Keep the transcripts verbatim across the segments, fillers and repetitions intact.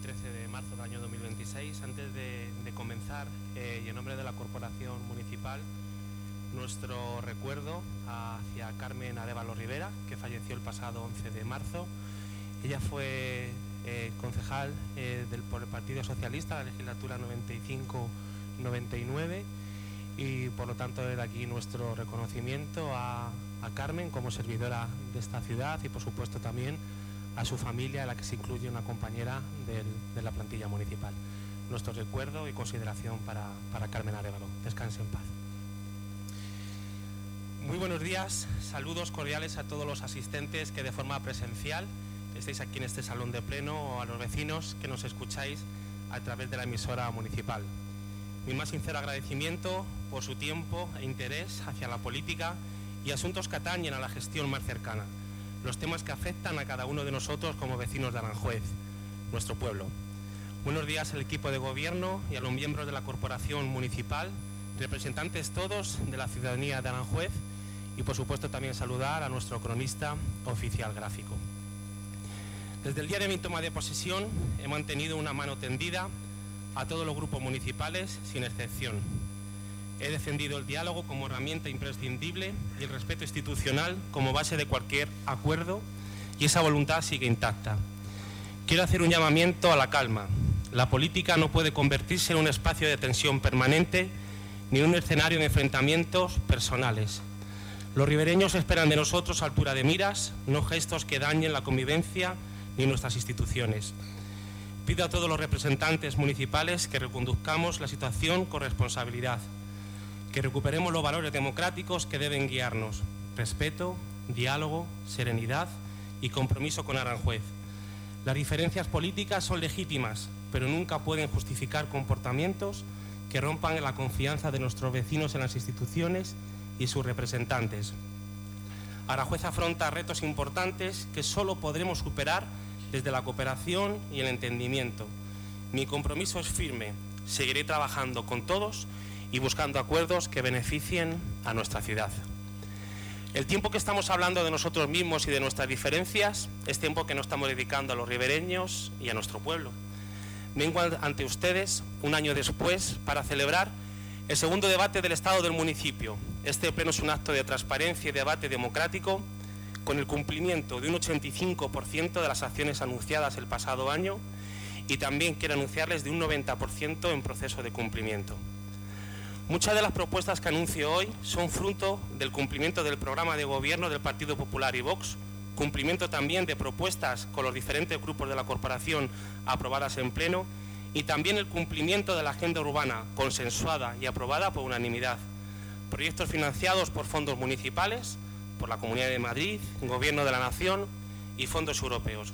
trece de marzo del año dos mil veintiséis. Antes de, de comenzar, eh, y en nombre de la Corporación Municipal, nuestro recuerdo hacia Carmen Arévalo Rivera, que falleció el pasado once de marzo. Ella fue eh, concejal eh, del, por el Partido Socialista, la legislatura noventa y cinco noventa y nueve, y por lo tanto desde aquí nuestro reconocimiento a, a Carmen como servidora de esta ciudad y por supuesto también a su familia, a la que se incluye una compañera del, de la plantilla municipal. Nuestro recuerdo y consideración para, para Carmen Arévalo. Descanse en paz. Muy buenos días, saludos cordiales a todos los asistentes que de forma presencial estéis aquí en este salón de pleno, o a los vecinos que nos escucháis a través de la emisora municipal. Mi más sincero agradecimiento por su tiempo e interés hacia la política y asuntos que atañen a la gestión más cercana, los temas que afectan a cada uno de nosotros como vecinos de Aranjuez, nuestro pueblo. Buenos días al equipo de gobierno y a los miembros de la corporación municipal, representantes todos de la ciudadanía de Aranjuez, y por supuesto también saludar a nuestro cronista oficial gráfico. Desde el día de mi toma de posesión he mantenido una mano tendida a todos los grupos municipales sin excepción. He defendido el diálogo como herramienta imprescindible y el respeto institucional como base de cualquier acuerdo, y esa voluntad sigue intacta. Quiero hacer un llamamiento a la calma. La política no puede convertirse en un espacio de tensión permanente ni en un escenario de enfrentamientos personales. Los ribereños esperan de nosotros altura de miras, no gestos que dañen la convivencia ni nuestras instituciones. Pido a todos los representantes municipales que reconduzcamos la situación con responsabilidad, que recuperemos los valores democráticos que deben guiarnos: respeto, diálogo, serenidad y compromiso con Aranjuez. Las diferencias políticas son legítimas, pero nunca pueden justificar comportamientos que rompan la confianza de nuestros vecinos en las instituciones y sus representantes. Aranjuez afronta retos importantes que solo podremos superar desde la cooperación y el entendimiento. Mi compromiso es firme. Seguiré trabajando con todos y buscando acuerdos que beneficien a nuestra ciudad. El tiempo que estamos hablando de nosotros mismos y de nuestras diferencias es tiempo que no estamos dedicando a los ribereños y a nuestro pueblo. Vengo ante ustedes un año después para celebrar el segundo debate del Estado del municipio. Este pleno es un acto de transparencia y debate democrático con el cumplimiento de un ochenta y cinco por ciento de las acciones anunciadas el pasado año, y también quiero anunciarles de un noventa por ciento en proceso de cumplimiento. Muchas de las propuestas que anuncio hoy son fruto del cumplimiento del programa de gobierno del Partido Popular y Vox, cumplimiento también de propuestas con los diferentes grupos de la corporación aprobadas en pleno, y también el cumplimiento de la agenda urbana consensuada y aprobada por unanimidad. Proyectos financiados por fondos municipales, por la Comunidad de Madrid, Gobierno de la Nación y fondos europeos.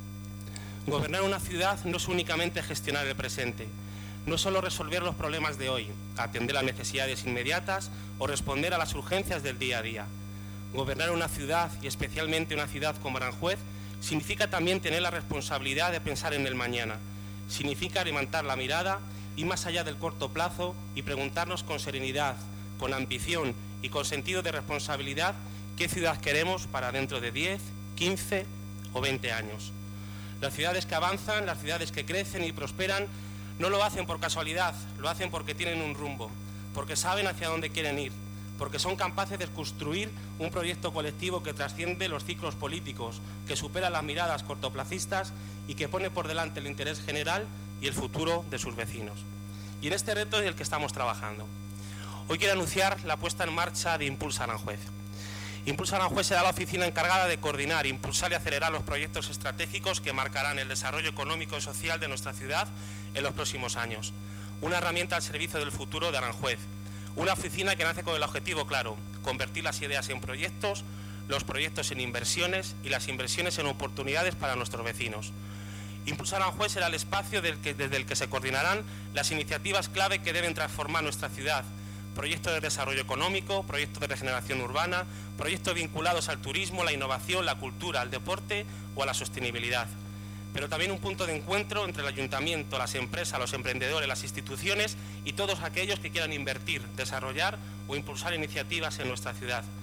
Gobernar una ciudad no es únicamente gestionar el presente, no es solo resolver los problemas de hoy, atender las necesidades inmediatas o responder a las urgencias del día a día. Gobernar una ciudad, y especialmente una ciudad como Aranjuez, significa también tener la responsabilidad de pensar en el mañana. Significa levantar la mirada, ir más allá del corto plazo y preguntarnos con serenidad, con ambición y con sentido de responsabilidad qué ciudad queremos para dentro de diez, quince o veinte años. Las ciudades que avanzan, las ciudades que crecen y prosperan, no lo hacen por casualidad, lo hacen porque tienen un rumbo, porque saben hacia dónde quieren ir, porque son capaces de construir un proyecto colectivo que trasciende los ciclos políticos, que supera las miradas cortoplacistas y que pone por delante el interés general y el futuro de sus vecinos. Y en este reto es el que estamos trabajando. Hoy quiero anunciar la puesta en marcha de Impulsa Aranjuez. Impulsa Aranjuez será la oficina encargada de coordinar, impulsar y acelerar los proyectos estratégicos que marcarán el desarrollo económico y social de nuestra ciudad en los próximos años. Una herramienta al servicio del futuro de Aranjuez. Una oficina que nace con el objetivo claro: convertir las ideas en proyectos, los proyectos en inversiones y las inversiones en oportunidades para nuestros vecinos. Impulsa Aranjuez será el espacio del que, desde el que se coordinarán las iniciativas clave que deben transformar nuestra ciudad. Proyectos de desarrollo económico, proyectos de regeneración urbana, proyectos vinculados al turismo, la innovación, la cultura, al deporte o a la sostenibilidad. Pero también un punto de encuentro entre el ayuntamiento, las empresas, los emprendedores, las instituciones y todos aquellos que quieran invertir, desarrollar o impulsar iniciativas en nuestra ciudad.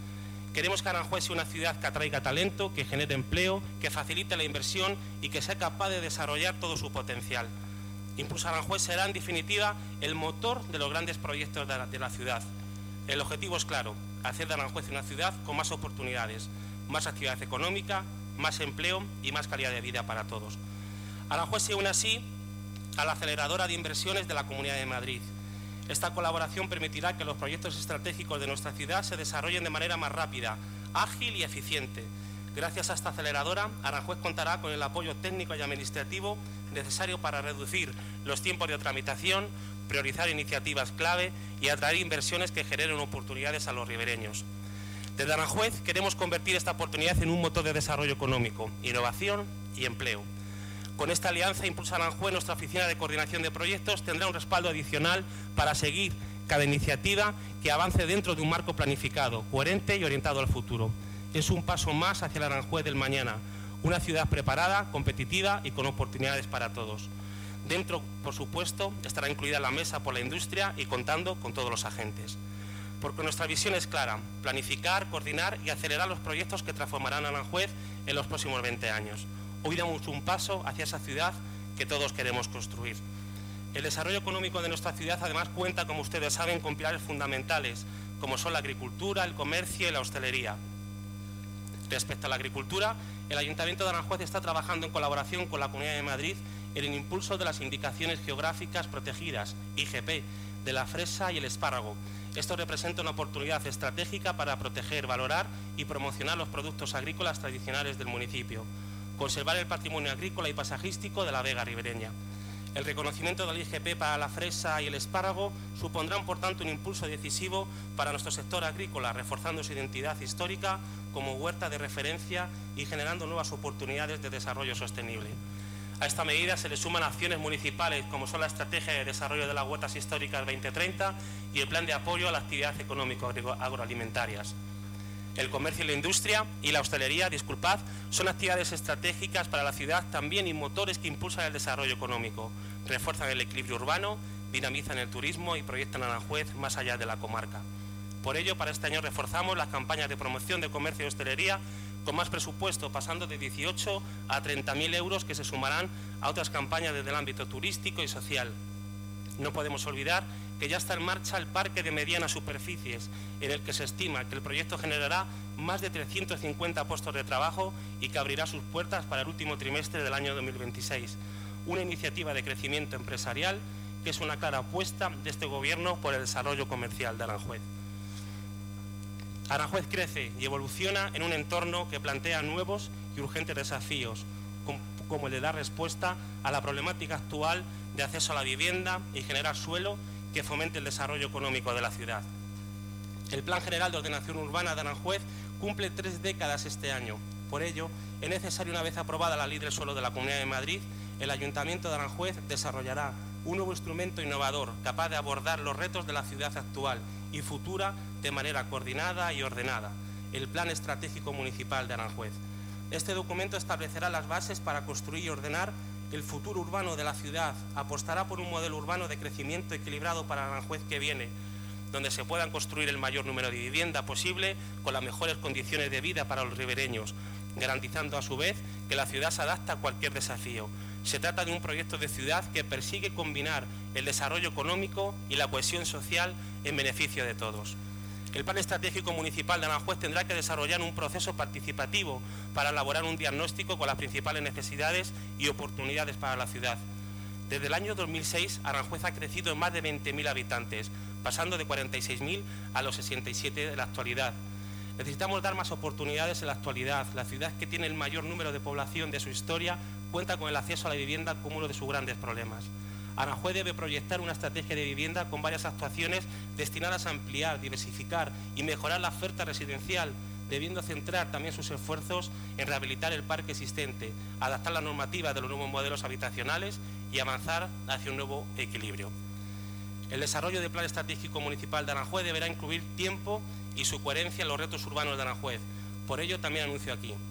Queremos que Aranjuez sea una ciudad que atraiga talento, que genere empleo, que facilite la inversión y que sea capaz de desarrollar todo su potencial. Impulsa Aranjuez será, en definitiva, el motor de los grandes proyectos de la, de la ciudad. El objetivo es claro, hacer de Aranjuez una ciudad con más oportunidades, más actividad económica, más empleo y más calidad de vida para todos. Aranjuez se une así a la aceleradora de inversiones de la Comunidad de Madrid. Esta colaboración permitirá que los proyectos estratégicos de nuestra ciudad se desarrollen de manera más rápida, ágil y eficiente. Gracias a esta aceleradora, Aranjuez contará con el apoyo técnico y administrativo necesario para reducir los tiempos de tramitación, priorizar iniciativas clave y atraer inversiones que generen oportunidades a los ribereños. Desde Aranjuez queremos convertir esta oportunidad en un motor de desarrollo económico, innovación y empleo. Con esta alianza, Impulsa Aranjuez, nuestra oficina de coordinación de proyectos, tendrá un respaldo adicional para seguir cada iniciativa que avance dentro de un marco planificado, coherente y orientado al futuro. Es un paso más hacia el Aranjuez del mañana, una ciudad preparada, competitiva y con oportunidades para todos. Dentro, por supuesto, estará incluida la mesa por la industria y contando con todos los agentes. Porque nuestra visión es clara, planificar, coordinar y acelerar los proyectos que transformarán a Aranjuez en los próximos veinte años. Hoy damos un paso hacia esa ciudad que todos queremos construir. El desarrollo económico de nuestra ciudad además cuenta, como ustedes saben, con pilares fundamentales, como son la agricultura, el comercio y la hostelería. Respecto a la agricultura, el Ayuntamiento de Aranjuez está trabajando en colaboración con la Comunidad de Madrid en el impulso de las indicaciones geográficas protegidas, I G P, de la fresa y el espárrago. Esto representa una oportunidad estratégica para proteger, valorar y promocionar los productos agrícolas tradicionales del municipio, conservar el patrimonio agrícola y paisajístico de la vega ribereña. El reconocimiento del I G P para la fresa y el espárrago supondrán, por tanto, un impulso decisivo para nuestro sector agrícola, reforzando su identidad histórica como huerta de referencia y generando nuevas oportunidades de desarrollo sostenible. A esta medida se le suman acciones municipales como son la Estrategia de Desarrollo de las Huertas Históricas veinte treinta y el Plan de Apoyo a la Actividad Económico-Agroalimentarias. El comercio y la industria y la hostelería, disculpad, son actividades estratégicas para la ciudad también y motores que impulsan el desarrollo económico, refuerzan el equilibrio urbano, dinamizan el turismo y proyectan a Aranjuez más allá de la comarca. Por ello, para este año reforzamos las campañas de promoción de comercio y hostelería con más presupuesto, pasando de dieciocho a treinta mil euros que se sumarán a otras campañas desde el ámbito turístico y social. No podemos olvidar que ya está en marcha el parque de medianas superficies, en el que se estima que el proyecto generará más de trescientos cincuenta puestos de trabajo y que abrirá sus puertas para el último trimestre del año dos mil veintiséis. Una iniciativa de crecimiento empresarial que es una clara apuesta de este Gobierno por el desarrollo comercial de Aranjuez. Aranjuez crece y evoluciona en un entorno que plantea nuevos y urgentes desafíos, como el de dar respuesta a la problemática actual de acceso a la vivienda y generar suelo que fomente el desarrollo económico de la ciudad. El Plan General de Ordenación Urbana de Aranjuez cumple tres décadas este año. Por ello, es necesario, una vez aprobada la Ley del Suelo de la Comunidad de Madrid, el Ayuntamiento de Aranjuez desarrollará un nuevo instrumento innovador capaz de abordar los retos de la ciudad actual y futura de manera coordinada y ordenada, el Plan Estratégico Municipal de Aranjuez. Este documento establecerá las bases para construir y ordenar el futuro urbano de la ciudad, apostará por un modelo urbano de crecimiento equilibrado para Aranjuez que viene, donde se puedan construir el mayor número de vivienda posible con las mejores condiciones de vida para los ribereños, garantizando a su vez que la ciudad se adapta a cualquier desafío. Se trata de un proyecto de ciudad que persigue combinar el desarrollo económico y la cohesión social en beneficio de todos. El Plan Estratégico Municipal de Aranjuez tendrá que desarrollar un proceso participativo para elaborar un diagnóstico con las principales necesidades y oportunidades para la ciudad. Desde el año dos mil seis, Aranjuez ha crecido en más de veinte mil habitantes, pasando de cuarenta y seis mil a los sesenta y siete de la actualidad. Necesitamos dar más oportunidades en la actualidad. La ciudad, que tiene el mayor número de población de su historia, cuenta con el acceso a la vivienda como uno de sus grandes problemas. Aranjuez debe proyectar una estrategia de vivienda con varias actuaciones destinadas a ampliar, diversificar y mejorar la oferta residencial, debiendo centrar también sus esfuerzos en rehabilitar el parque existente, adaptar la normativa de los nuevos modelos habitacionales y avanzar hacia un nuevo equilibrio. El desarrollo del Plan Estratégico Municipal de Aranjuez deberá incluir tiempo y su coherencia en los retos urbanos de Aranjuez. Por ello, también anuncio aquí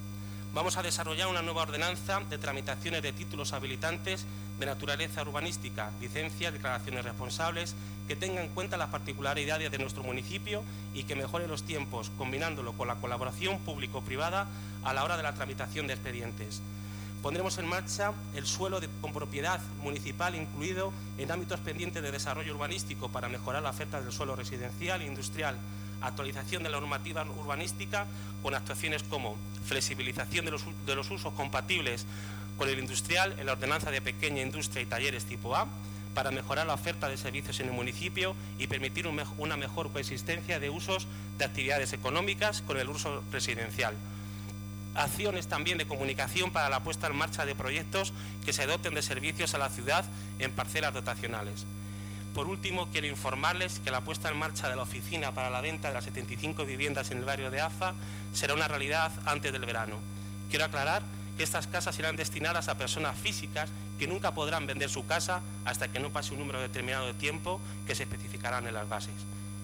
Vamos a desarrollar una nueva ordenanza de tramitaciones de títulos habilitantes de naturaleza urbanística, licencias, declaraciones responsables, que tenga en cuenta las particularidades de nuestro municipio y que mejore los tiempos, combinándolo con la colaboración público-privada a la hora de la tramitación de expedientes. Pondremos en marcha el suelo de, con propiedad municipal incluido en ámbitos pendientes de desarrollo urbanístico para mejorar la oferta del suelo residencial e industrial, actualización de la normativa urbanística con actuaciones como flexibilización de los, de los usos compatibles con el industrial en la ordenanza de pequeña industria y talleres tipo A, para mejorar la oferta de servicios en el municipio y permitir un, una mejor coexistencia de usos de actividades económicas con el uso residencial. Acciones también de comunicación para la puesta en marcha de proyectos que se doten de servicios a la ciudad en parcelas dotacionales. Por último, quiero informarles que la puesta en marcha de la oficina para la venta de las setenta y cinco viviendas en el barrio de Aza será una realidad antes del verano. Quiero aclarar que estas casas serán destinadas a personas físicas que nunca podrán vender su casa hasta que no pase un número determinado de tiempo que se especificarán en las bases.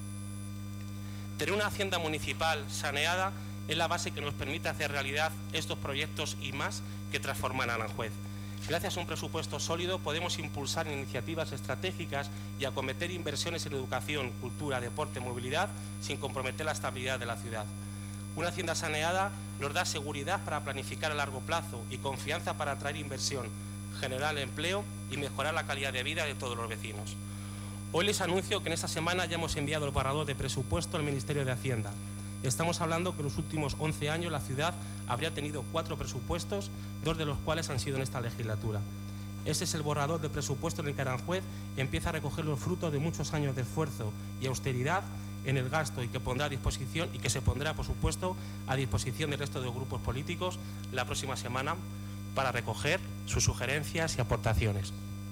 Tener una hacienda municipal saneada es la base que nos permite hacer realidad estos proyectos y más que transforman a Aranjuez. Gracias a un presupuesto sólido podemos impulsar iniciativas estratégicas y acometer inversiones en educación, cultura, deporte, movilidad sin comprometer la estabilidad de la ciudad. Una hacienda saneada nos da seguridad para planificar a largo plazo y confianza para atraer inversión, generar empleo y mejorar la calidad de vida de todos los vecinos. Hoy les anuncio que en esta semana ya hemos enviado el borrador de presupuesto al Ministerio de Hacienda. Estamos hablando que en los últimos once años la ciudad habría tenido cuatro presupuestos, dos de los cuales han sido en esta legislatura. Este es el borrador de presupuesto en el que Aranjuez empieza a recoger los frutos de muchos años de esfuerzo y austeridad en el gasto y que pondrá a disposición y que se pondrá, por supuesto, a disposición del resto de los grupos políticos la próxima semana para recoger sus sugerencias y aportaciones.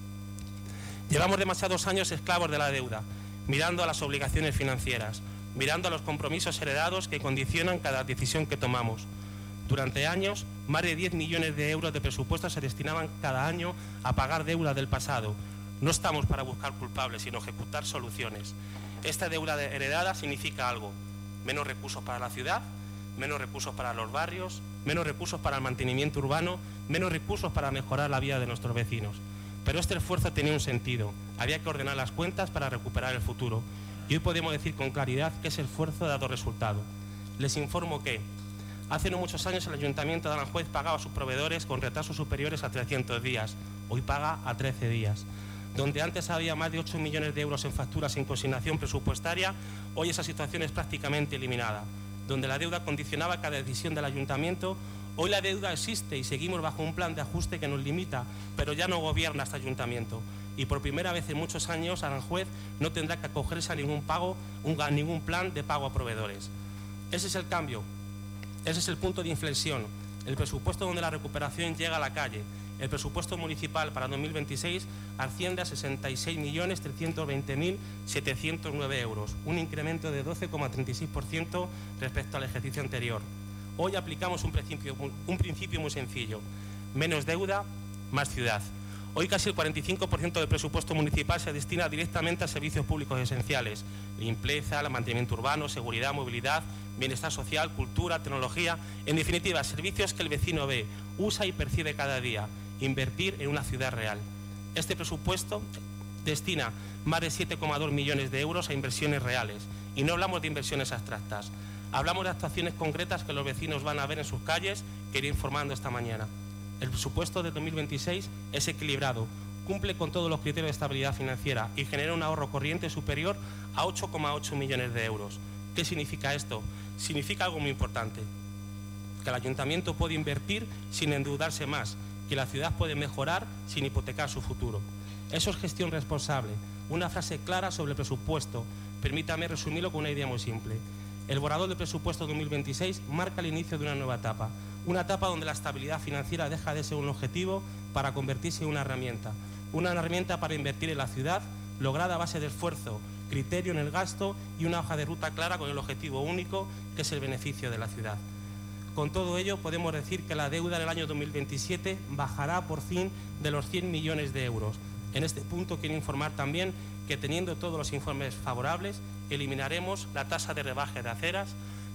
Llevamos demasiados años esclavos de la deuda, mirando a las obligaciones financieras, mirando a los compromisos heredados que condicionan cada decisión que tomamos. Durante años, más de diez millones de euros de presupuesto se destinaban cada año a pagar deuda del pasado. No estamos para buscar culpables, sino ejecutar soluciones. Esta deuda heredada significa algo: menos recursos para la ciudad, menos recursos para los barrios, menos recursos para el mantenimiento urbano, menos recursos para mejorar la vida de nuestros vecinos. Pero este esfuerzo tenía un sentido. Había que ordenar las cuentas para recuperar el futuro. Y hoy podemos decir con claridad que ese esfuerzo ha dado resultado. Les informo que hace no muchos años el Ayuntamiento de Aranjuez pagaba a sus proveedores con retrasos superiores a trescientos días. Hoy paga a trece días. Donde antes había más de ocho millones de euros en facturas sin consignación presupuestaria, hoy esa situación es prácticamente eliminada. Donde la deuda condicionaba cada decisión del Ayuntamiento, hoy la deuda existe y seguimos bajo un plan de ajuste que nos limita, pero ya no gobierna este Ayuntamiento. Y por primera vez en muchos años Aranjuez no tendrá que acogerse a ningún pago, a ningún plan de pago a proveedores. Ese es el cambio, ese es el punto de inflexión, el presupuesto donde la recuperación llega a la calle. El presupuesto municipal para dos mil veintiséis asciende a sesenta y seis millones trescientos veinte mil setecientos nueve euros, un incremento de doce coma treinta y seis por ciento respecto al ejercicio anterior. Hoy aplicamos un principio, un principio muy sencillo: menos deuda, más ciudad. Hoy casi el cuarenta y cinco por ciento del presupuesto municipal se destina directamente a servicios públicos esenciales: limpieza, mantenimiento urbano, seguridad, movilidad, bienestar social, cultura, tecnología. En definitiva, servicios que el vecino ve, usa y percibe cada día. Invertir en una ciudad real. Este presupuesto destina más de siete coma dos millones de euros a inversiones reales. Y no hablamos de inversiones abstractas. Hablamos de actuaciones concretas que los vecinos van a ver en sus calles, que iré informando esta mañana. El presupuesto de dos mil veintiséis es equilibrado, cumple con todos los criterios de estabilidad financiera y genera un ahorro corriente superior a ocho coma ocho millones de euros. ¿Qué significa esto? Significa algo muy importante: que el Ayuntamiento puede invertir sin endeudarse más, que la ciudad puede mejorar sin hipotecar su futuro. Eso es gestión responsable. Una frase clara sobre el presupuesto. Permítame resumirlo con una idea muy simple. El borrador del presupuesto dos mil veintiséis marca el inicio de una nueva etapa. Una etapa donde la estabilidad financiera deja de ser un objetivo para convertirse en una herramienta. Una herramienta para invertir en la ciudad, lograda a base de esfuerzo, criterio en el gasto y una hoja de ruta clara con el objetivo único, que es el beneficio de la ciudad. Con todo ello, podemos decir que la deuda en el año dos mil veintisiete bajará por fin de los cien millones de euros. En este punto quiero informar también que, teniendo todos los informes favorables, eliminaremos la tasa de rebaje de aceras,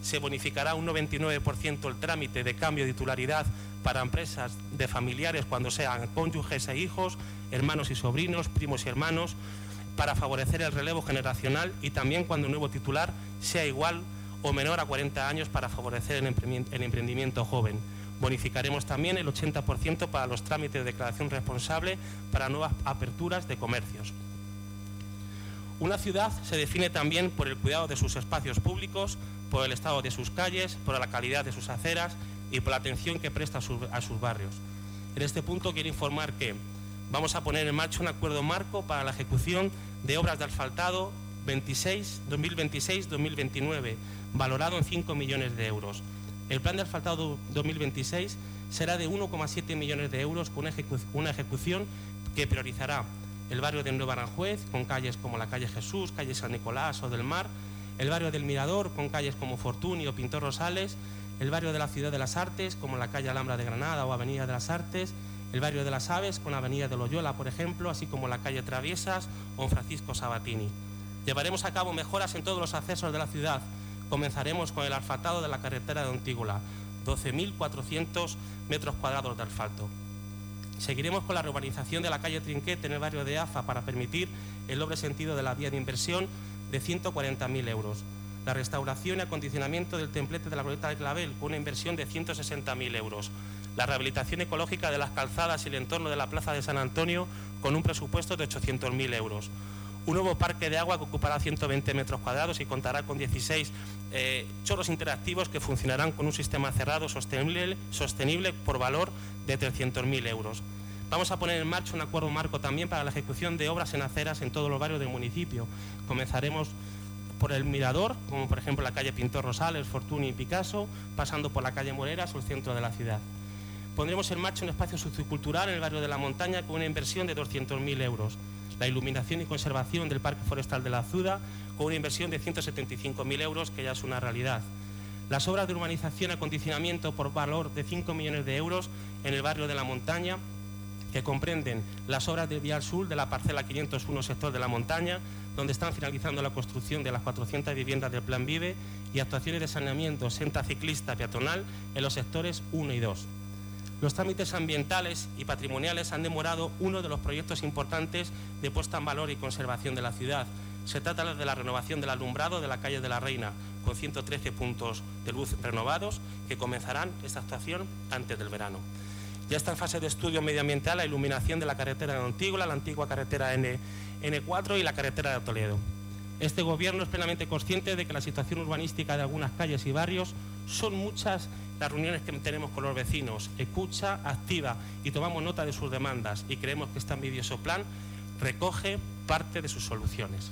se bonificará un noventa y nueve por ciento el trámite de cambio de titularidad para empresas de familiares cuando sean cónyuges e hijos, hermanos y sobrinos, primos y hermanos, para favorecer el relevo generacional, y también cuando un nuevo titular sea igual o menor a cuarenta años para favorecer el emprendimiento joven. Bonificaremos también el ochenta por ciento para los trámites de declaración responsable para nuevas aperturas de comercios. Una ciudad se define también por el cuidado de sus espacios públicos, por el estado de sus calles, por la calidad de sus aceras y por la atención que presta a sus, a sus barrios. En este punto quiero informar que vamos a poner en marcha un acuerdo marco para la ejecución de obras de asfaltado dos mil veintiséis dos mil veintinueve, valorado en cinco millones de euros. El plan de asfaltado dos mil veintiséis será de uno coma siete millones de euros con una, ejecu una ejecución que priorizará el barrio de Nueva Aranjuez, con calles como la calle Jesús, calle San Nicolás o del Mar, el barrio del Mirador, con calles como Fortuny o Pintor Rosales, el barrio de la Ciudad de las Artes, como la calle Alhambra de Granada o Avenida de las Artes, el barrio de las Aves, con Avenida de Loyola, por ejemplo, así como la calle Traviesas o Francisco Sabatini. Llevaremos a cabo mejoras en todos los accesos de la ciudad. Comenzaremos con el asfaltado de la carretera de Ontígula, doce mil cuatrocientos metros cuadrados de asfalto. Seguiremos con la reurbanización de la calle Trinquete en el barrio de Afa para permitir el doble sentido de la vía de inversión de ciento cuarenta mil euros. La restauración y acondicionamiento del templete de la Glorieta del Clavel con una inversión de ciento sesenta mil euros. La rehabilitación ecológica de las calzadas y el entorno de la Plaza de San Antonio con un presupuesto de ochocientos mil euros. Un nuevo parque de agua que ocupará ciento veinte metros cuadrados y contará con dieciséis eh, chorros interactivos que funcionarán con un sistema cerrado sostenible, sostenible por valor de trescientos mil euros. Vamos a poner en marcha un acuerdo marco también para la ejecución de obras en aceras en todos los barrios del municipio. Comenzaremos por el Mirador, como por ejemplo la calle Pintor Rosales, Fortuny y Picasso, pasando por la calle Moreras o el centro de la ciudad. Pondremos en marcha un espacio sociocultural en el barrio de La Montaña con una inversión de doscientos mil euros. La iluminación y conservación del Parque Forestal de la Azuda con una inversión de ciento setenta y cinco mil euros, que ya es una realidad. Las obras de urbanización y acondicionamiento por valor de cinco millones de euros en el barrio de La Montaña, que comprenden las obras de Vial Sur de la parcela quinientos uno sector de La Montaña, donde están finalizando la construcción de las cuatrocientas viviendas del Plan Vive, y actuaciones de saneamiento, senda ciclista peatonal en los sectores uno y dos. Los trámites ambientales y patrimoniales han demorado uno de los proyectos importantes de puesta en valor y conservación de la ciudad. Se trata de la renovación del alumbrado de la calle de la Reina, con ciento trece puntos de luz renovados, que comenzarán esta actuación antes del verano. Ya está en fase de estudio medioambiental la iluminación de la carretera de Ontígula, la antigua carretera N cuatro y la carretera de Toledo. Este Gobierno es plenamente consciente de que la situación urbanística de algunas calles y barrios son muchas las reuniones que tenemos con los vecinos, escucha activa y tomamos nota de sus demandas, y creemos que este ambicioso plan recoge parte de sus soluciones.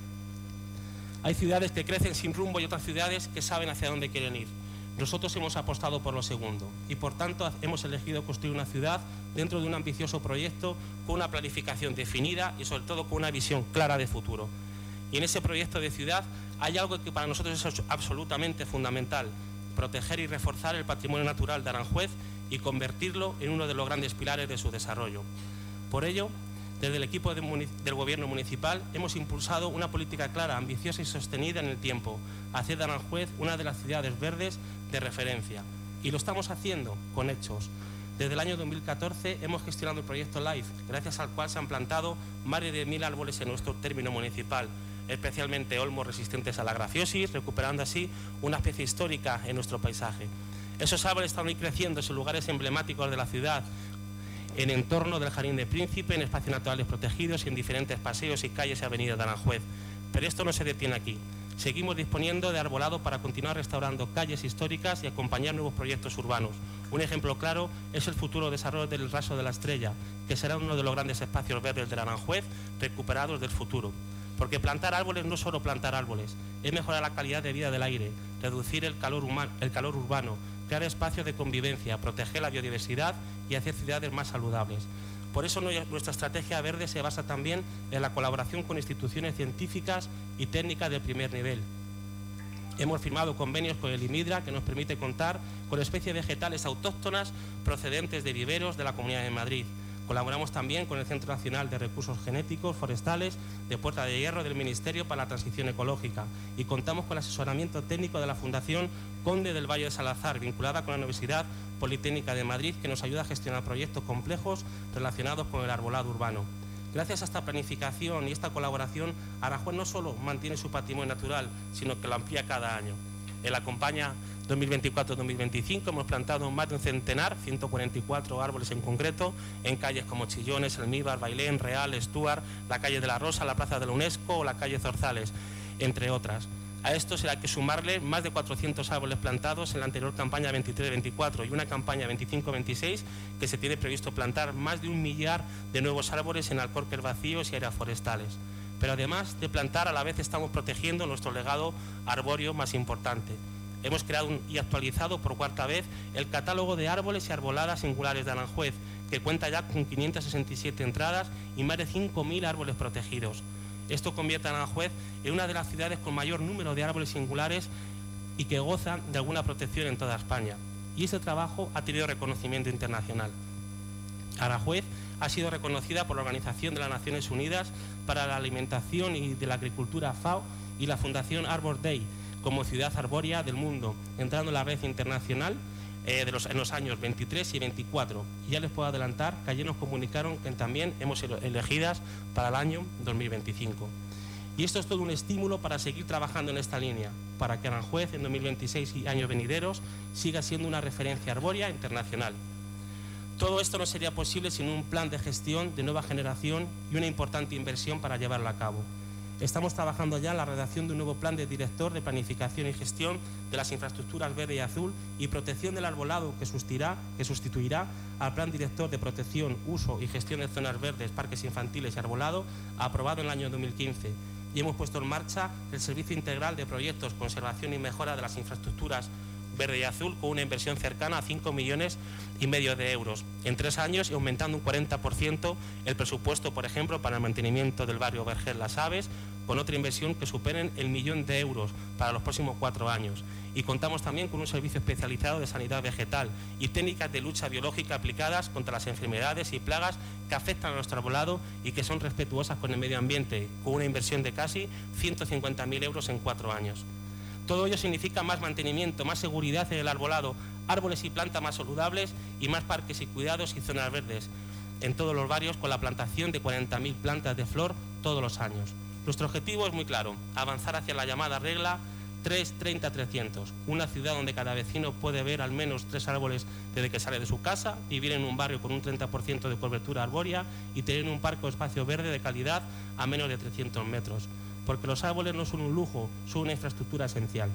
Hay ciudades que crecen sin rumbo y otras ciudades que saben hacia dónde quieren ir. Nosotros hemos apostado por lo segundo y, por tanto, hemos elegido construir una ciudad dentro de un ambicioso proyecto con una planificación definida y, sobre todo, con una visión clara de futuro. Y en ese proyecto de ciudad hay algo que para nosotros es absolutamente fundamental: proteger y reforzar el patrimonio natural de Aranjuez y convertirlo en uno de los grandes pilares de su desarrollo. Por ello, desde el equipo de, del Gobierno municipal hemos impulsado una política clara, ambiciosa y sostenida en el tiempo, hacer de Aranjuez una de las ciudades verdes de referencia. Y lo estamos haciendo con hechos. Desde el año dos mil catorce hemos gestionado el proyecto LIFE, gracias al cual se han plantado más de diez mil árboles en nuestro término municipal, especialmente olmos resistentes a la grafiosis, recuperando así una especie histórica en nuestro paisaje. Esos árboles están hoy creciendo en lugares emblemáticos de la ciudad, en entorno del Jardín de Príncipe, en espacios naturales protegidos y en diferentes paseos y calles y avenidas de Aranjuez. Pero esto no se detiene aquí. Seguimos disponiendo de arbolado para continuar restaurando calles históricas y acompañar nuevos proyectos urbanos. Un ejemplo claro es el futuro desarrollo del Raso de la Estrella, que será uno de los grandes espacios verdes de Aranjuez recuperados del futuro. Porque plantar árboles no es solo plantar árboles, es mejorar la calidad de vida del aire, reducir el calor, humano, el calor urbano, crear espacios de convivencia, proteger la biodiversidad y hacer ciudades más saludables. Por eso nuestra estrategia verde se basa también en la colaboración con instituciones científicas y técnicas de primer nivel. Hemos firmado convenios con el IMIDRA que nos permite contar con especies vegetales autóctonas procedentes de viveros de la Comunidad de Madrid, Colaboramos también con el Centro Nacional de Recursos Genéticos Forestales de Puerta de Hierro del Ministerio para la Transición Ecológica y contamos con el asesoramiento técnico de la Fundación Conde del Valle de Salazar, vinculada con la Universidad Politécnica de Madrid, que nos ayuda a gestionar proyectos complejos relacionados con el arbolado urbano. Gracias a esta planificación y esta colaboración, Aranjuez no solo mantiene su patrimonio natural, sino que lo amplía cada año. En la campaña dos mil veinticuatro dos mil veinticinco hemos plantado más de un centenar, ciento cuarenta y cuatro árboles en concreto, en calles como Chillones, Almíbar, Bailén, Real, Estuar, la calle de la Rosa, la Plaza de la UNESCO o la calle Zorzales, entre otras. A esto será que sumarle más de cuatrocientos árboles plantados en la anterior campaña veintitrés veinticuatro y una campaña veinticinco veintiséis que se tiene previsto plantar más de un millar de nuevos árboles en alcorques vacíos y áreas forestales. Pero además de plantar, a la vez estamos protegiendo nuestro legado arbóreo más importante. Hemos creado un, y actualizado por cuarta vez el catálogo de árboles y arboladas singulares de Aranjuez, que cuenta ya con quinientas sesenta y siete entradas y más de cinco mil árboles protegidos. Esto convierte a Aranjuez en una de las ciudades con mayor número de árboles singulares y que gozan de alguna protección en toda España. Y ese trabajo ha tenido reconocimiento internacional. Aranjuez ha sido reconocida por la Organización de las Naciones Unidas para la Alimentación y de la Agricultura FAO y la Fundación Arbor Day como ciudad arbórea del mundo, entrando en la red internacional eh, de los, en los años veintitrés y veinticuatro. Y ya les puedo adelantar que ayer nos comunicaron que también hemos sido elegidas para el año dos mil veinticinco. Y esto es todo un estímulo para seguir trabajando en esta línea, para que Aranjuez en dos mil veintiséis y años venideros siga siendo una referencia arbórea internacional. Todo esto no sería posible sin un plan de gestión de nueva generación y una importante inversión para llevarlo a cabo. Estamos trabajando ya en la redacción de un nuevo plan de director de planificación y gestión de las infraestructuras verde y azul y protección del arbolado que sustituirá, que sustituirá al plan director de protección, uso y gestión de zonas verdes, parques infantiles y arbolado aprobado en el año dos mil quince. Y hemos puesto en marcha el Servicio Integral de Proyectos, Conservación y Mejora de las Infraestructuras verde y azul con una inversión cercana a cinco millones y medio de euros en tres años y aumentando un cuarenta por ciento el presupuesto, por ejemplo, para el mantenimiento del barrio Vergel Las Aves, con otra inversión que superen el millón de euros para los próximos cuatro años. Y contamos también con un servicio especializado de sanidad vegetal y técnicas de lucha biológica aplicadas contra las enfermedades y plagas que afectan a nuestro arbolado y que son respetuosas con el medio ambiente, con una inversión de casi ciento cincuenta mil euros en cuatro años. Todo ello significa más mantenimiento, más seguridad en el arbolado, árboles y plantas más saludables y más parques y cuidados y zonas verdes en todos los barrios con la plantación de cuarenta mil plantas de flor todos los años. Nuestro objetivo es muy claro, avanzar hacia la llamada regla tres treinta trescientos, una ciudad donde cada vecino puede ver al menos tres árboles desde que sale de su casa, vivir en un barrio con un treinta por ciento de cobertura arbórea y tener un parque o espacio verde de calidad a menos de trescientos metros. Porque los árboles no son un lujo, son una infraestructura esencial.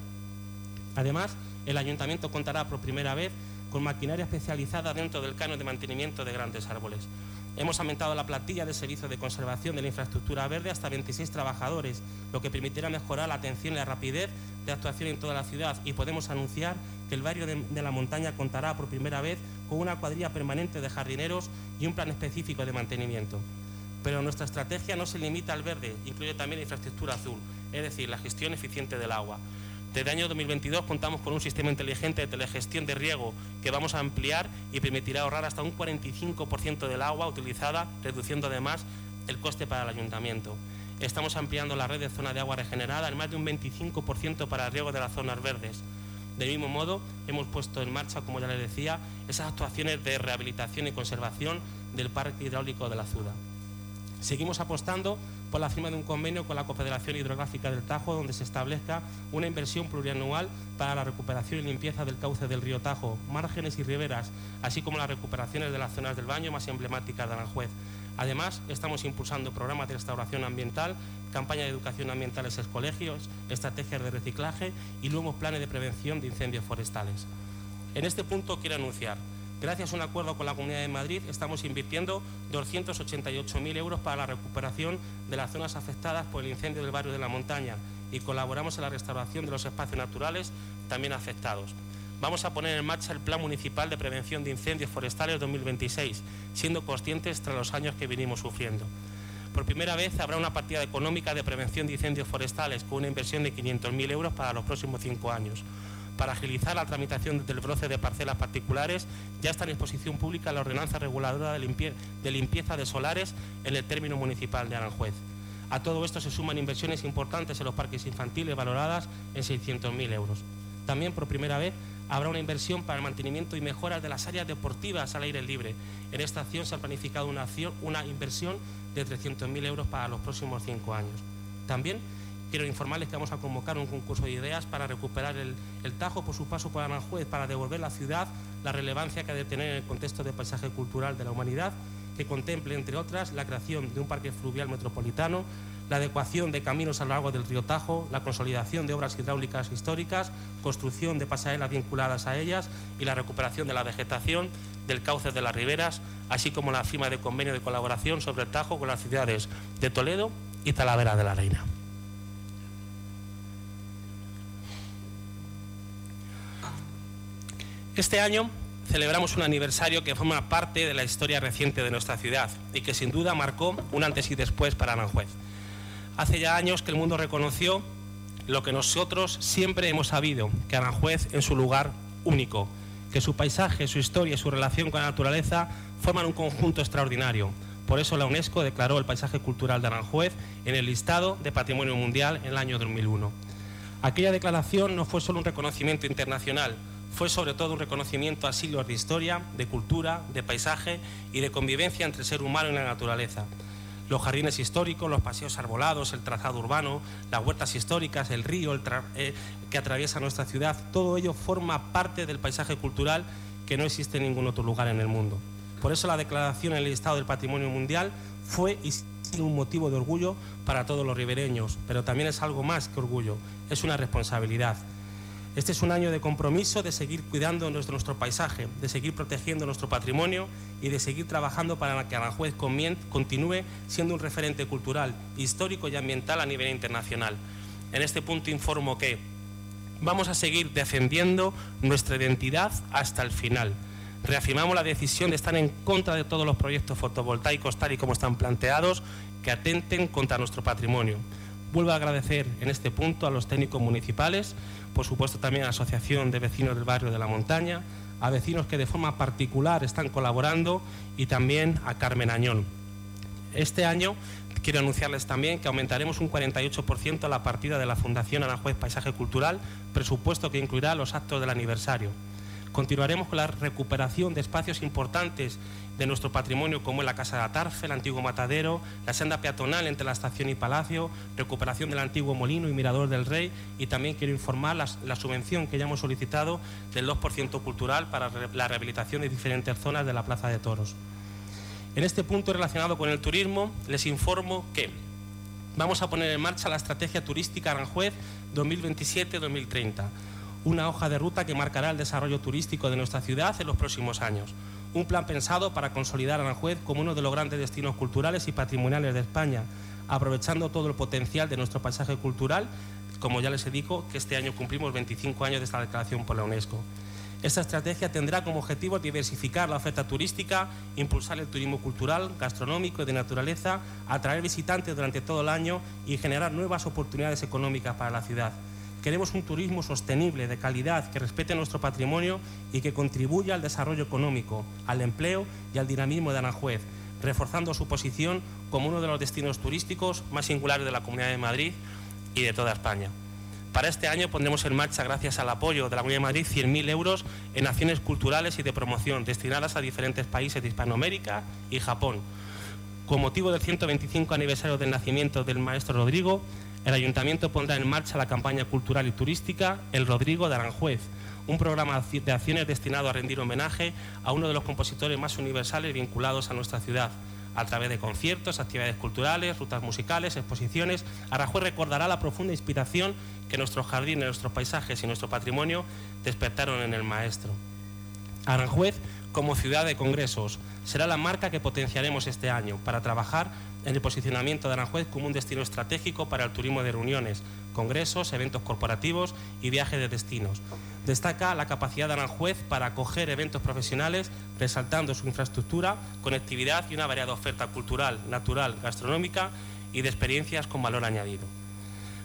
Además, el Ayuntamiento contará por primera vez con maquinaria especializada dentro del canon de mantenimiento de grandes árboles. Hemos aumentado la plantilla de servicio de conservación de la infraestructura verde hasta veintiséis trabajadores, lo que permitirá mejorar la atención y la rapidez de actuación en toda la ciudad, y podemos anunciar que el barrio de, de la Montaña contará por primera vez con una cuadrilla permanente de jardineros y un plan específico de mantenimiento. Pero nuestra estrategia no se limita al verde, incluye también infraestructura azul, es decir, la gestión eficiente del agua. Desde el año dos mil veintidós contamos con un sistema inteligente de telegestión de riego que vamos a ampliar y permitirá ahorrar hasta un cuarenta y cinco por ciento del agua utilizada, reduciendo además el coste para el ayuntamiento. Estamos ampliando la red de zona de agua regenerada en más de un veinticinco por ciento para el riego de las zonas verdes. Del mismo modo, hemos puesto en marcha, como ya les decía, esas actuaciones de rehabilitación y conservación del parque hidráulico de la Azuda. Seguimos apostando por la firma de un convenio con la Confederación Hidrográfica del Tajo, donde se establezca una inversión plurianual para la recuperación y limpieza del cauce del río Tajo, márgenes y riberas, así como las recuperaciones de las zonas del baño más emblemáticas de Aranjuez. Además, estamos impulsando programas de restauración ambiental, campaña de educación ambiental en los colegios, estrategias de reciclaje y nuevos planes de prevención de incendios forestales. En este punto quiero anunciar: gracias a un acuerdo con la Comunidad de Madrid, estamos invirtiendo doscientos ochenta y ocho mil euros para la recuperación de las zonas afectadas por el incendio del barrio de la Montaña y colaboramos en la restauración de los espacios naturales también afectados. Vamos a poner en marcha el Plan Municipal de Prevención de Incendios Forestales dos mil veintiséis, siendo conscientes tras los años que venimos sufriendo. Por primera vez habrá una partida económica de prevención de incendios forestales con una inversión de quinientos mil euros para los próximos cinco años. Para agilizar la tramitación del broce de parcelas particulares, ya está en exposición pública la ordenanza reguladora de, limpie de limpieza de solares en el término municipal de Aranjuez. A todo esto se suman inversiones importantes en los parques infantiles valoradas en seiscientos mil euros. También, por primera vez, habrá una inversión para el mantenimiento y mejoras de las áreas deportivas al aire libre. En esta acción se ha planificado una, acción, una inversión de trescientos mil euros para los próximos cinco años. También quiero informarles que vamos a convocar un concurso de ideas para recuperar el, el Tajo por su paso por Aranjuez, para devolver a la ciudad la relevancia que ha de tener en el contexto de paisaje cultural de la humanidad, que contemple, entre otras, la creación de un parque fluvial metropolitano, la adecuación de caminos a lo largo del río Tajo, la consolidación de obras hidráulicas históricas, construcción de pasarelas vinculadas a ellas y la recuperación de la vegetación del cauce de las riberas, así como la firma de convenio de colaboración sobre el Tajo con las ciudades de Toledo y Talavera de la Reina. Este año celebramos un aniversario que forma parte de la historia reciente de nuestra ciudad y que sin duda marcó un antes y después para Aranjuez. Hace ya años que el mundo reconoció lo que nosotros siempre hemos sabido, que Aranjuez es un lugar único, que su paisaje, su historia y su relación con la naturaleza forman un conjunto extraordinario. Por eso la UNESCO declaró el paisaje cultural de Aranjuez en el listado de Patrimonio Mundial en el año dos mil uno. Aquella declaración no fue solo un reconocimiento internacional, fue sobre todo un reconocimiento a siglos de historia, de cultura, de paisaje y de convivencia entre el ser humano y la naturaleza. Los jardines históricos, los paseos arbolados, el trazado urbano, las huertas históricas, el río el eh, que atraviesa nuestra ciudad, todo ello forma parte del paisaje cultural que no existe en ningún otro lugar en el mundo. Por eso la declaración en el listado del Patrimonio Mundial fue y sigue un motivo de orgullo para todos los ribereños, pero también es algo más que orgullo, es una responsabilidad. Este es un año de compromiso de seguir cuidando nuestro, nuestro paisaje, de seguir protegiendo nuestro patrimonio y de seguir trabajando para que Aranjuez continúe siendo un referente cultural, histórico y ambiental a nivel internacional. En este punto informo que vamos a seguir defendiendo nuestra identidad hasta el final. Reafirmamos la decisión de estar en contra de todos los proyectos fotovoltaicos tal y como están planteados que atenten contra nuestro patrimonio. Vuelvo a agradecer en este punto a los técnicos municipales, por supuesto también a la Asociación de Vecinos del Barrio de la Montaña, a vecinos que de forma particular están colaborando y también a Carmen Añón. Este año quiero anunciarles también que aumentaremos un cuarenta y ocho por ciento la partida de la Fundación Aranjuez Paisaje Cultural, presupuesto que incluirá los actos del aniversario. Continuaremos con la recuperación de espacios importantes de nuestro patrimonio como es la Casa de Atarfe, el antiguo matadero, la senda peatonal entre la estación y Palacio, recuperación del antiguo molino y Mirador del Rey y también quiero informar la, la subvención que ya hemos solicitado del dos por ciento cultural para la rehabilitación de diferentes zonas de la Plaza de Toros. En este punto relacionado con el turismo les informo que vamos a poner en marcha la Estrategia Turística Aranjuez dos mil veintisiete dos mil treinta. Una hoja de ruta que marcará el desarrollo turístico de nuestra ciudad en los próximos años. Un plan pensado para consolidar Aranjuez como uno de los grandes destinos culturales y patrimoniales de España, aprovechando todo el potencial de nuestro paisaje cultural, como ya les he dicho, que este año cumplimos veinticinco años de esta declaración por la UNESCO. Esta estrategia tendrá como objetivo diversificar la oferta turística, impulsar el turismo cultural, gastronómico y de naturaleza, atraer visitantes durante todo el año y generar nuevas oportunidades económicas para la ciudad. Queremos un turismo sostenible, de calidad, que respete nuestro patrimonio y que contribuya al desarrollo económico, al empleo y al dinamismo de Aranjuez, reforzando su posición como uno de los destinos turísticos más singulares de la Comunidad de Madrid y de toda España. Para este año pondremos en marcha, gracias al apoyo de la Comunidad de Madrid, cien mil euros en acciones culturales y de promoción destinadas a diferentes países de Hispanoamérica y Japón. Con motivo del ciento veinticinco aniversario del nacimiento del maestro Rodrigo, el Ayuntamiento pondrá en marcha la campaña cultural y turística El Rodrigo de Aranjuez, un programa de acciones destinado a rendir homenaje a uno de los compositores más universales vinculados a nuestra ciudad. A través de conciertos, actividades culturales, rutas musicales, exposiciones, Aranjuez recordará la profunda inspiración que nuestros jardines, nuestros paisajes y nuestro patrimonio despertaron en el maestro. Aranjuez, como ciudad de congresos, será la marca que potenciaremos este año para trabajar en el posicionamiento de Aranjuez como un destino estratégico para el turismo de reuniones, congresos, eventos corporativos y viajes de destinos. Destaca la capacidad de Aranjuez para acoger eventos profesionales, resaltando su infraestructura, conectividad y una variada oferta cultural, natural, gastronómica y de experiencias con valor añadido.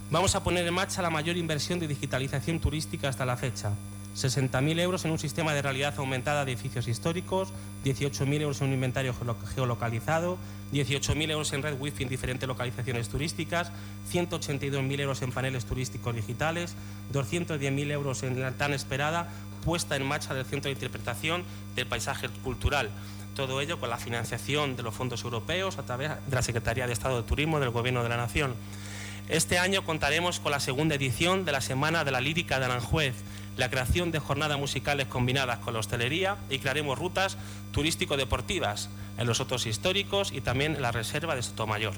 Vamos a poner en marcha la mayor inversión de digitalización turística hasta la fecha. sesenta mil euros en un sistema de realidad aumentada de edificios históricos, dieciocho mil euros en un inventario geolocalizado, dieciocho mil euros en red wifi en diferentes localizaciones turísticas, ciento ochenta y dos mil euros en paneles turísticos digitales, doscientos diez mil euros en la tan esperada puesta en marcha del Centro de Interpretación del Paisaje Cultural. Todo ello con la financiación de los fondos europeos a través de la Secretaría de Estado de Turismo del Gobierno de la Nación. Este año contaremos con la segunda edición de la Semana de la Lírica de Aranjuez, la creación de jornadas musicales combinadas con la hostelería y crearemos rutas turístico-deportivas en los sotos históricos y también en la reserva de Sotomayor.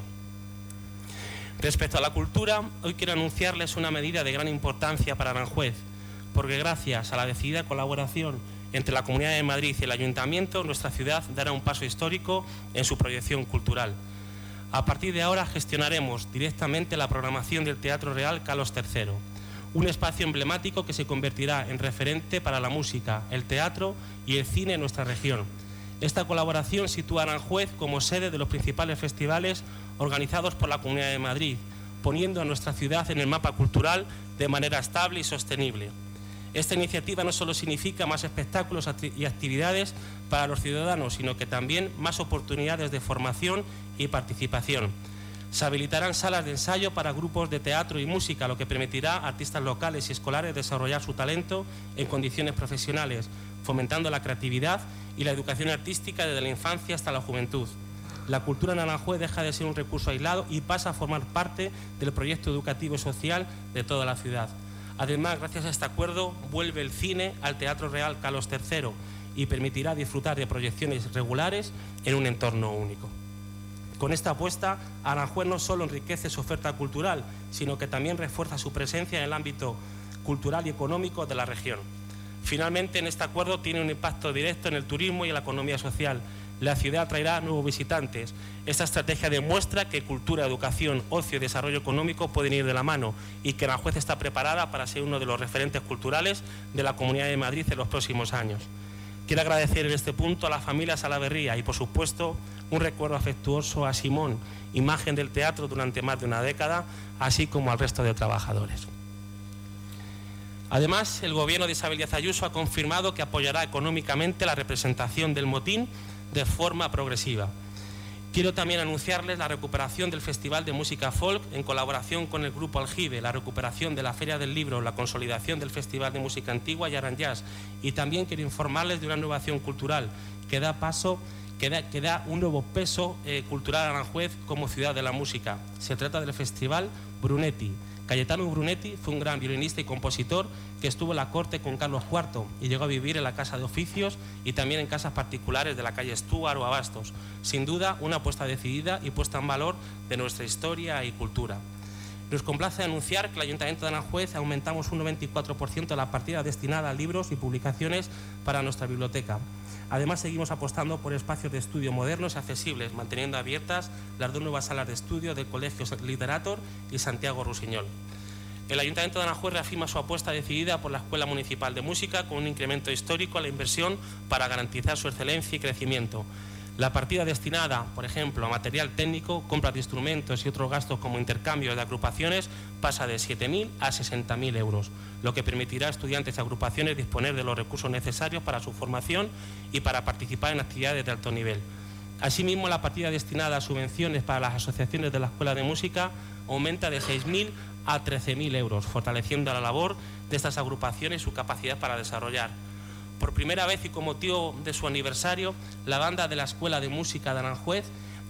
Respecto a la cultura, hoy quiero anunciarles una medida de gran importancia para Aranjuez, porque gracias a la decidida colaboración entre la Comunidad de Madrid y el Ayuntamiento, nuestra ciudad dará un paso histórico en su proyección cultural. A partir de ahora gestionaremos directamente la programación del Teatro Real Carlos tercero, un espacio emblemático que se convertirá en referente para la música, el teatro y el cine en nuestra región. Esta colaboración sitúa a Aranjuez como sede de los principales festivales organizados por la Comunidad de Madrid, poniendo a nuestra ciudad en el mapa cultural de manera estable y sostenible. Esta iniciativa no solo significa más espectáculos y actividades para los ciudadanos, sino que también más oportunidades de formación y participación. Se habilitarán salas de ensayo para grupos de teatro y música, lo que permitirá a artistas locales y escolares desarrollar su talento en condiciones profesionales, fomentando la creatividad y la educación artística desde la infancia hasta la juventud. La cultura en Aranjuez deja de ser un recurso aislado y pasa a formar parte del proyecto educativo y social de toda la ciudad. Además, gracias a este acuerdo, vuelve el cine al Teatro Real Carlos tercero y permitirá disfrutar de proyecciones regulares en un entorno único. Con esta apuesta, Aranjuez no solo enriquece su oferta cultural, sino que también refuerza su presencia en el ámbito cultural y económico de la región. Finalmente, en este acuerdo tiene un impacto directo en el turismo y en la economía social. La ciudad atraerá nuevos visitantes. Esta estrategia demuestra que cultura, educación, ocio y desarrollo económico pueden ir de la mano y que Aranjuez está preparada para ser uno de los referentes culturales de la Comunidad de Madrid en los próximos años. Quiero agradecer en este punto a la familia Salaverría y, por supuesto, un recuerdo afectuoso a Simón, imagen del teatro durante más de una década, así como al resto de trabajadores. Además, el Gobierno de Isabel Díaz Ayuso ha confirmado que apoyará económicamente la representación del motín de forma progresiva. Quiero también anunciarles la recuperación del Festival de Música Folk en colaboración con el Grupo Aljibe, la recuperación de la Feria del Libro, la consolidación del Festival de Música Antigua y Aran Jazz. Y también quiero informarles de una nueva acción cultural que da paso, que da, que da un nuevo peso eh, cultural a Aranjuez como ciudad de la música. Se trata del Festival Brunetti. Cayetano Brunetti fue un gran violinista y compositor que estuvo en la corte con Carlos cuarto y llegó a vivir en la Casa de Oficios y también en casas particulares de la calle Stuart o Abastos. Sin duda, una apuesta decidida y puesta en valor de nuestra historia y cultura. Nos complace anunciar que el Ayuntamiento de Aranjuez aumentamos un noventa y cuatro por ciento la partida destinada a libros y publicaciones para nuestra biblioteca. Además, seguimos apostando por espacios de estudio modernos y accesibles, manteniendo abiertas las dos nuevas salas de estudio del Colegio Literator y Santiago Rusiñol. El Ayuntamiento de Aranjuez reafirma su apuesta decidida por la Escuela Municipal de Música con un incremento histórico a la inversión para garantizar su excelencia y crecimiento. La partida destinada, por ejemplo, a material técnico, compra de instrumentos y otros gastos como intercambios de agrupaciones pasa de siete mil a sesenta mil euros, lo que permitirá a estudiantes y agrupaciones disponer de los recursos necesarios para su formación y para participar en actividades de alto nivel. Asimismo, la partida destinada a subvenciones para las asociaciones de la Escuela de Música aumenta de seis mil a trece mil euros, fortaleciendo la labor de estas agrupaciones y su capacidad para desarrollar. Por primera vez y con motivo de su aniversario, la banda de la Escuela de Música de Aranjuez,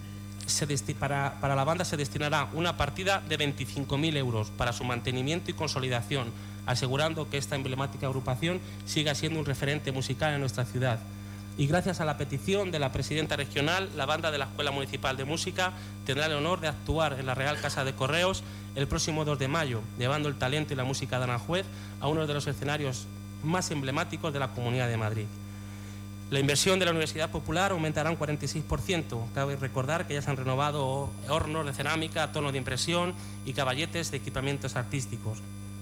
se para, para la banda se destinará una partida de veinticinco mil euros para su mantenimiento y consolidación, asegurando que esta emblemática agrupación siga siendo un referente musical en nuestra ciudad. Y gracias a la petición de la presidenta regional, la banda de la Escuela Municipal de Música tendrá el honor de actuar en la Real Casa de Correos el próximo dos de mayo, llevando el talento y la música de Aranjuez a uno de los escenarios más emblemáticos de la Comunidad de Madrid. La inversión de la Universidad Popular aumentará un cuarenta y seis por ciento. Cabe recordar que ya se han renovado hornos de cerámica, tonos de impresión y caballetes de equipamientos artísticos.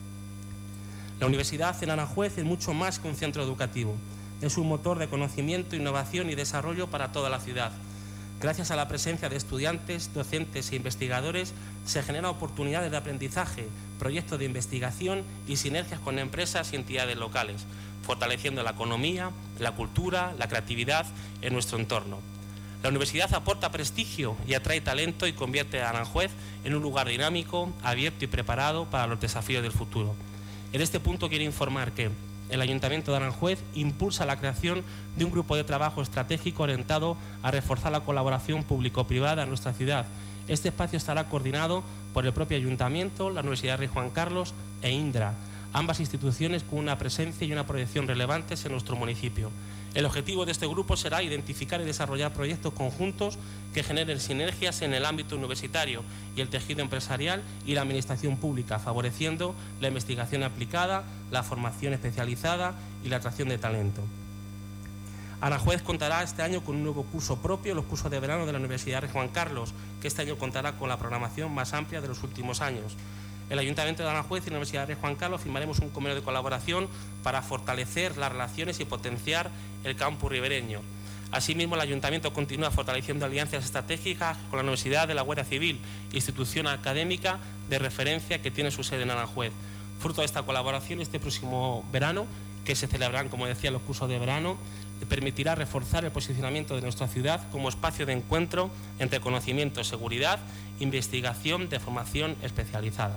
La Universidad en Aranjuez es mucho más que un centro educativo. Es un motor de conocimiento, innovación y desarrollo para toda la ciudad. Gracias a la presencia de estudiantes, docentes e investigadores, se generan oportunidades de aprendizaje proyectos de investigación y sinergias con empresas y entidades locales, fortaleciendo la economía, la cultura, la creatividad en nuestro entorno. La universidad aporta prestigio y atrae talento y convierte a Aranjuez en un lugar dinámico, abierto y preparado para los desafíos del futuro. En este punto quiero informar que el Ayuntamiento de Aranjuez impulsa la creación de un grupo de trabajo estratégico orientado a reforzar la colaboración público-privada en nuestra ciudad. Este espacio estará coordinado por el propio Ayuntamiento, la Universidad Rey Juan Carlos e Indra, ambas instituciones con una presencia y una proyección relevantes en nuestro municipio. El objetivo de este grupo será identificar y desarrollar proyectos conjuntos que generen sinergias en el ámbito universitario y el tejido empresarial y la administración pública, favoreciendo la investigación aplicada, la formación especializada y la atracción de talento. Aranjuez contará este año con un nuevo curso propio, los cursos de verano de la Universidad Rey Juan Carlos, que este año contará con la programación más amplia de los últimos años. El Ayuntamiento de Aranjuez y la Universidad Rey Juan Carlos firmaremos un convenio de colaboración para fortalecer las relaciones y potenciar el campus ribereño. Asimismo, el Ayuntamiento continúa fortaleciendo alianzas estratégicas con la Universidad de la Guardia Civil, institución académica de referencia que tiene su sede en Aranjuez. Fruto de esta colaboración, este próximo verano, que se celebrarán, como decía, los cursos de verano, permitirá reforzar el posicionamiento de nuestra ciudad como espacio de encuentro entre conocimiento, seguridad, investigación de formación especializada.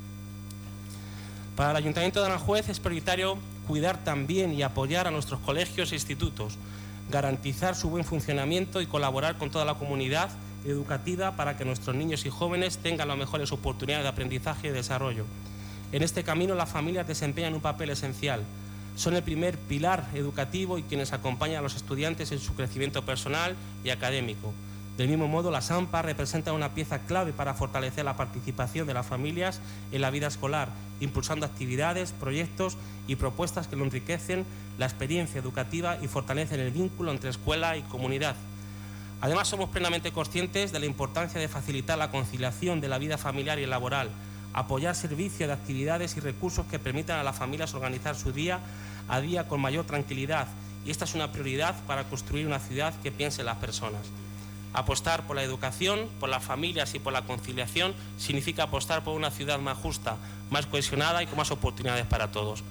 Para el Ayuntamiento de Aranjuez es prioritario cuidar también y apoyar a nuestros colegios e institutos, garantizar su buen funcionamiento y colaborar con toda la comunidad educativa para que nuestros niños y jóvenes tengan las mejores oportunidades de aprendizaje y desarrollo. En este camino las familias desempeñan un papel esencial. Son el primer pilar educativo y quienes acompañan a los estudiantes en su crecimiento personal y académico. Del mismo modo, las AMPA representan una pieza clave para fortalecer la participación de las familias en la vida escolar, impulsando actividades, proyectos y propuestas que lo enriquecen la experiencia educativa y fortalecen el vínculo entre escuela y comunidad. Además, somos plenamente conscientes de la importancia de facilitar la conciliación de la vida familiar y laboral, apoyar servicios de actividades y recursos que permitan a las familias organizar su día a día con mayor tranquilidad. Y esta es una prioridad para construir una ciudad que piense en las personas. Apostar por la educación, por las familias y por la conciliación significa apostar por una ciudad más justa, más cohesionada y con más oportunidades para todos.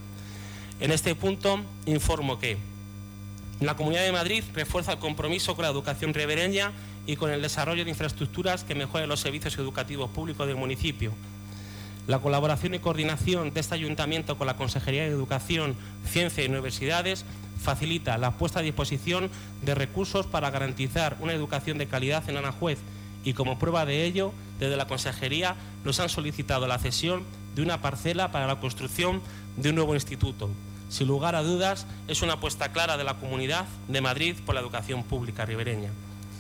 En este punto informo que la Comunidad de Madrid refuerza el compromiso con la educación ribereña y con el desarrollo de infraestructuras que mejoren los servicios educativos públicos del municipio. La colaboración y coordinación de este Ayuntamiento con la Consejería de Educación, Ciencia y Universidades facilita la puesta a disposición de recursos para garantizar una educación de calidad en Aranjuez y como prueba de ello, desde la Consejería nos han solicitado la cesión de una parcela para la construcción de un nuevo instituto. Sin lugar a dudas, es una apuesta clara de la Comunidad de Madrid por la educación pública ribereña.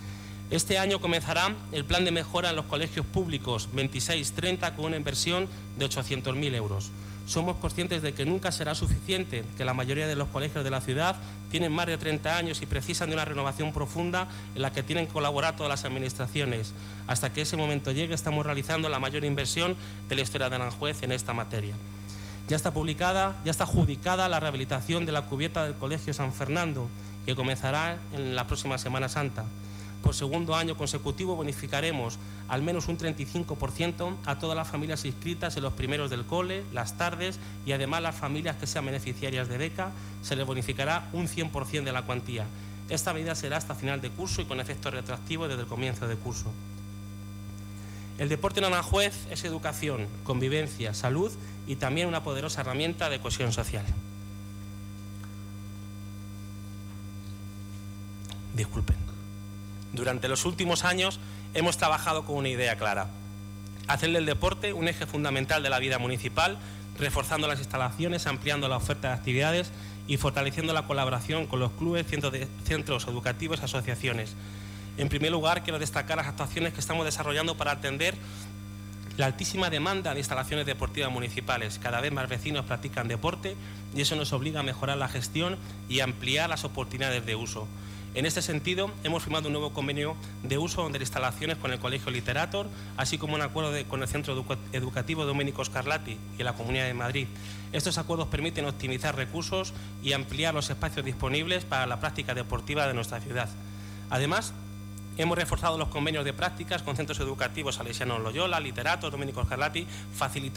Este año comenzará el plan de mejora en los colegios públicos veintiséis treinta con una inversión de ochocientos mil euros. Somos conscientes de que nunca será suficiente, que la mayoría de los colegios de la ciudad tienen más de treinta años y precisan de una renovación profunda en la que tienen que colaborar todas las administraciones. Hasta que ese momento llegue, estamos realizando la mayor inversión de la historia de Aranjuez en esta materia. Ya está publicada, ya está adjudicada la rehabilitación de la cubierta del Colegio San Fernando, que comenzará en la próxima Semana Santa. Por segundo año consecutivo bonificaremos al menos un treinta y cinco por ciento a todas las familias inscritas en los primeros del cole, las tardes y además las familias que sean beneficiarias de beca se les bonificará un cien por ciento de la cuantía. Esta medida será hasta final de curso y con efecto retroactivo desde el comienzo de curso. El deporte en Aranjuez es educación, convivencia, salud y también una poderosa herramienta de cohesión social. Disculpen. Durante los últimos años hemos trabajado con una idea clara: hacer del deporte un eje fundamental de la vida municipal, reforzando las instalaciones, ampliando la oferta de actividades y fortaleciendo la colaboración con los clubes, centros, de, centros educativos y asociaciones. En primer lugar, quiero destacar las actuaciones que estamos desarrollando para atender la altísima demanda de instalaciones deportivas municipales. Cada vez más vecinos practican deporte y eso nos obliga a mejorar la gestión y ampliar las oportunidades de uso. En este sentido, hemos firmado un nuevo convenio de uso de instalaciones con el Colegio Literator, así como un acuerdo de, con el Centro Educa Educativo Domenico Scarlatti y la Comunidad de Madrid. Estos acuerdos permiten optimizar recursos y ampliar los espacios disponibles para la práctica deportiva de nuestra ciudad. Además, hemos reforzado los convenios de prácticas con centros educativos Salesianos Loyola, Literator, Domenico Scarlatti, facilitando